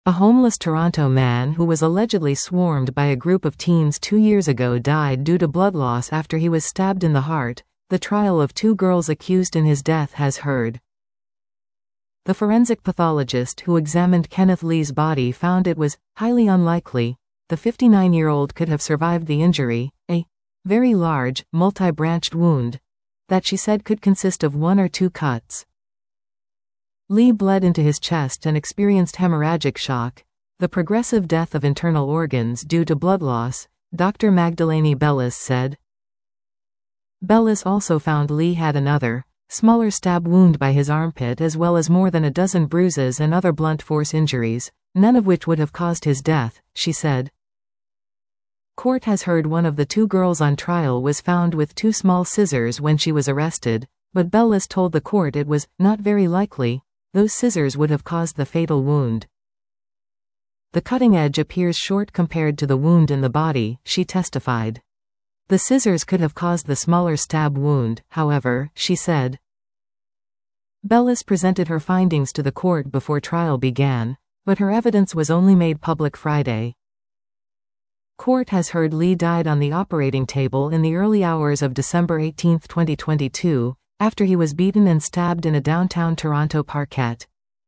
A homeless Toronto man who was allegedly swarmed by a group of teens 2 years ago died due to blood loss after he was stabbed in the heart. The trial of 2 girls accused in his death has heard. The forensic pathologist who examined Kenneth Lee's body found it was highly unlikely the 59-year-old could have survived the injury, a very large, multi-branched wound that she said could consist of 1 or 2 cuts. Lee bled into his chest and experienced hemorrhagic shock, the progressive death of internal organs due to blood loss, Dr. Magdalene Bellis said. Bellis also found Lee had another, smaller stab wound by his armpit as well as more than a dozen bruises and other blunt force injuries, none of which would have caused his death, she said. Court has heard one of the 2 girls on trial was found with 2 small scissors when she was arrested, but Bellis told the court it was not very likely those scissors would have caused the fatal wound. The cutting edge appears short compared to the wound in the body, she testified. The scissors could have caused the smaller stab wound, however, she said. Bellis presented her findings to the court before trial began, but her evidence was only made public Friday. Court has heard Lee died on the operating table in the early hours of December 18, 2022, after he was beaten and stabbed in a downtown Toronto parkette.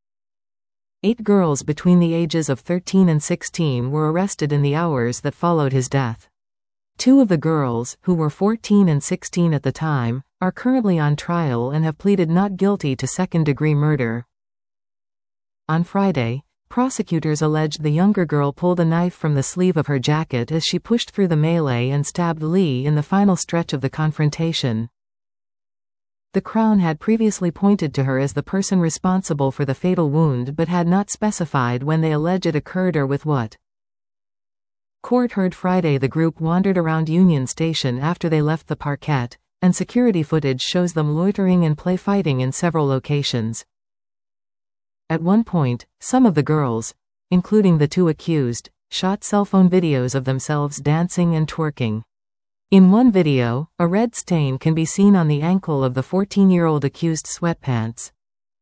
8 girls between the ages of 13 and 16 were arrested in the hours that followed his death. 2 of the girls, who were 14 and 16 at the time, are currently on trial and have pleaded not guilty to second-degree murder. On Friday, prosecutors alleged the younger girl pulled a knife from the sleeve of her jacket as she pushed through the melee and stabbed Lee in the final stretch of the confrontation. The Crown had previously pointed to her as the person responsible for the fatal wound but had not specified when they allege it occurred or with what. Court heard Friday the group wandered around Union Station after they left the parkette, and security footage shows them loitering and play fighting in several locations. At one point, some of the girls, including the 2 accused, shot cell phone videos of themselves dancing and twerking. In one video, a red stain can be seen on the ankle of the 14-year-old accused's sweatpants.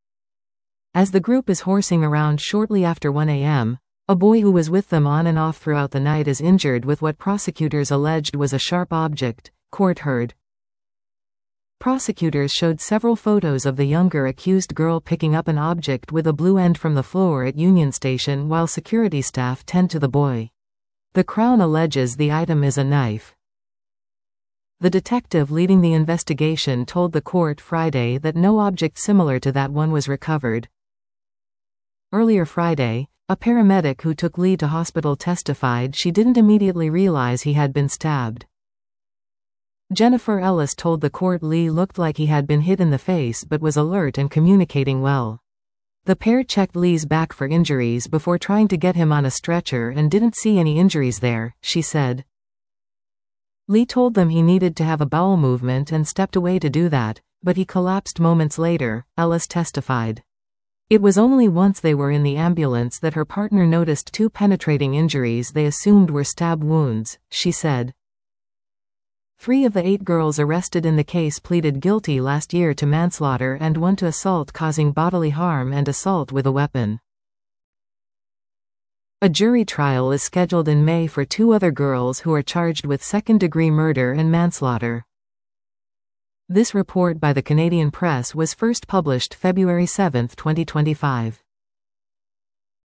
As the group is horsing around shortly after 1 a.m., a boy who was with them on and off throughout the night is injured with what prosecutors alleged was a sharp object, court heard. Prosecutors showed several photos of the younger accused girl picking up an object with a blue end from the floor at Union Station while security staff tend to the boy. The Crown alleges the item is a knife. The detective leading the investigation told the court Friday that no object similar to that one was recovered. Earlier Friday, a paramedic who took Lee to hospital testified she didn't immediately realize he had been stabbed. Jennifer Ellis told the court Lee looked like he had been hit in the face but was alert and communicating well. The pair checked Lee's back for injuries before trying to get him on a stretcher and didn't see any injuries there, she said. Lee told them he needed to have a bowel movement and stepped away to do that, but he collapsed moments later, Ellis testified. It was only once they were in the ambulance that her partner noticed 2 penetrating injuries they assumed were stab wounds, she said. 3 of the 8 girls arrested in the case pleaded guilty last year to manslaughter and 1 to assault causing bodily harm and assault with a weapon. A jury trial is scheduled in May for 2 other girls who are charged with second-degree murder and manslaughter. This report by the Canadian Press was first published February 7, 2025.